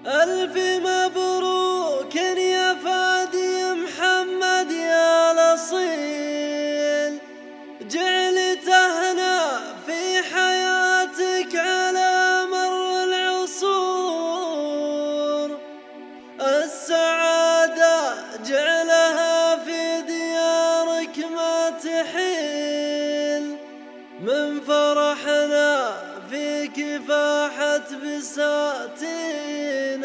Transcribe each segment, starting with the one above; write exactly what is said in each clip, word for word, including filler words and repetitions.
ألف مبروك يا فادي محمد يا الأصيل، جعلت هنا في حياتك على مر العصور. السعادة جعلها في ديارك ما تحيل، من فرحنا فيك فاحت بساتين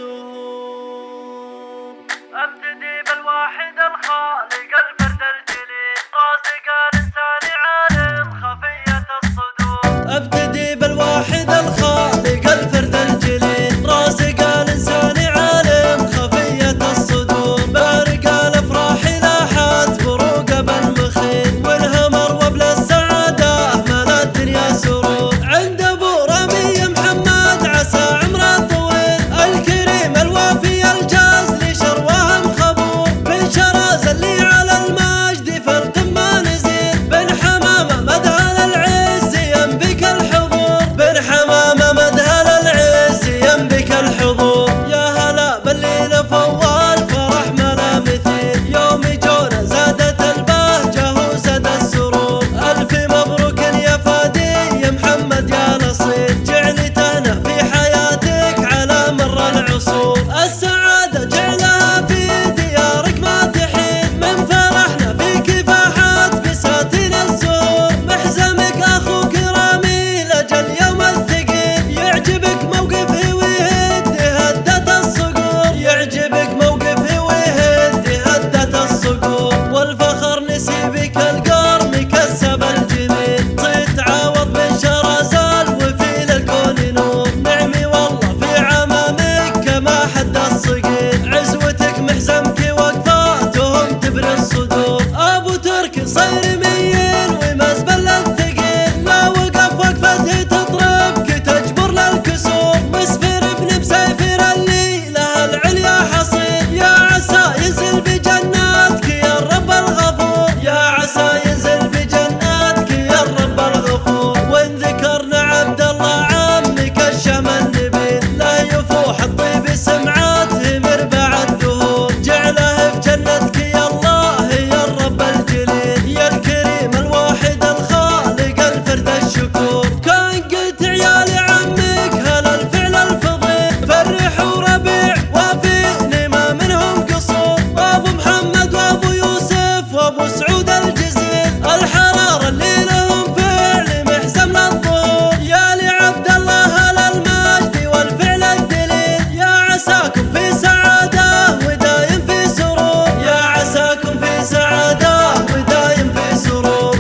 الزهور. أبتدي بالواحد الخالق الفرد الجليل، رازق الإنسان عالم خفية الصدور. أبتدي بالواحد الخالق الفرد الجليل، رازق الإنسان عالم خفية الصدور. بارق الأفراح لاحت بروق بالمخيل، والهمر وبل السعادة ملا الدنيا سرور. عند أبو رامي محمد عسى عمره طويل، الكريم الوافي الجاز لشروه مخبور. بن شراز اللي على المجد في القمة نزيل، بن حمامة مدهل العز ينبك الحضور. بن حمامة مدهل العز ينبك الحضور. يا هلا بالليل فوال فرح ملا مثيل، يوم جونا زادت البهجة وزاد السرور. ألف مبروك يا فادي يا محمد يا الأصيل، جعلتنا في حياتك على مر العصور. السعادة جعلها في ديارك ما تحيل، من فرحنا فيك فاحت بساتين الزهور. محزمك أخوك رامي لأجل يوم الثقيل، يعجبك موقفه ويهد هدة الصقور. يعجبك موقفه ويهد هدة الصقور. والفخر نسيبك القار مكسب الجميل، تتعاوض بن شرازال وفي للكون نور. نعمي والله في عمامك كما حد الصقيل، عزوتك محزمك وقفاتهم تبري الصدور. ابو ترك صير ميل ومزبل الثقيل، لا وقف وقفته تطربك تجبر للكسور. مسفر ابن مسيفر اللي لها العليا حصيل، يا عسى ينزل بجناتك يا الرب الغفور. يا عسى ينزل بجناتك يا الرب الغفور. وان ذكرنا عبد الله عمك الشهم النبيل، لا يفوح الطيب سمعاته مربع الدهور. جعله في جنتك يا الله يا الرب الجليل، يا الكريم الواحد الخالق الفرد الشكور. كان قلت عيال عمك هلا الفعل الفضيل، فرحوا ربيع وافيني ما منهم قصور. وابو محمد وابو يوسف وابو سعود الجزيل، الحرارة اللي لهم فعل محزم للظهور. يا لعبد الله هلا المجد والفعل الدليل، يا عساكم في سعادة ودايم في سرور. يا عساكم في سعادة ودايم في سرور.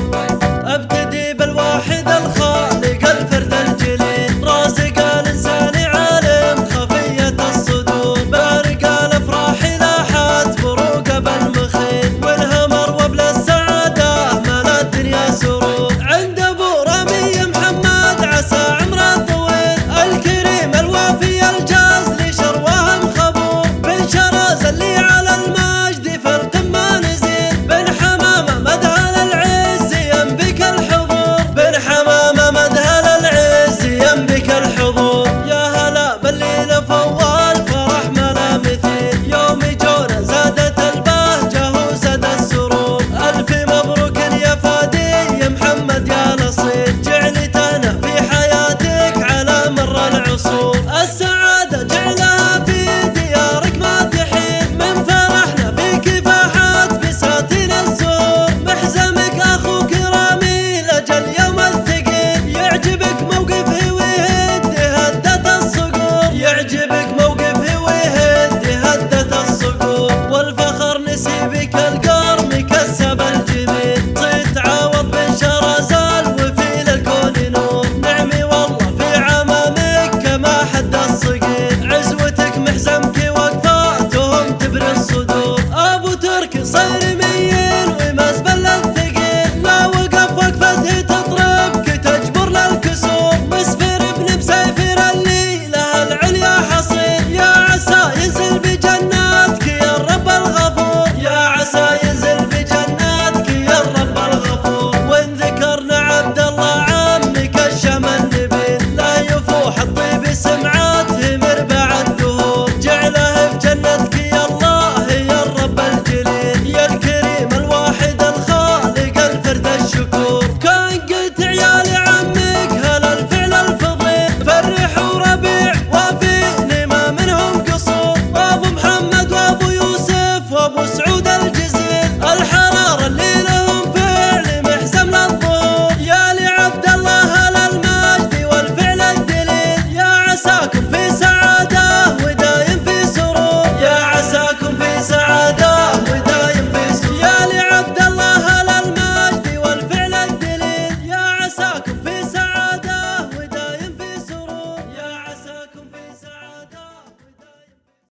أبتدي بالواحد الخالق الفرد الجليل، رازق الإنسان عالم خفية الصدور. بارق الأفراح لاحت بروق بالمخيل، والهمر وبل السعادة ملا الدنيا سرور. عند أبو رامي محمد عسى عمره طويل، الكريم الوافي الجاز لشروه مخبور. بن شراز اللي على المجد في القمة نزيل، بن حمامة مدهل العز ينبك الحضور. بن حمامة مدهل العز ينبك الحضور. يا هلا بالليل فوال فرح ملا مثيل، يوم جونا زادت البهجة وزاد السرور. ألف مبروك يا فادي يا محمد يا الأصيل، جعلتنا في حياتك على مر العصور. السعادة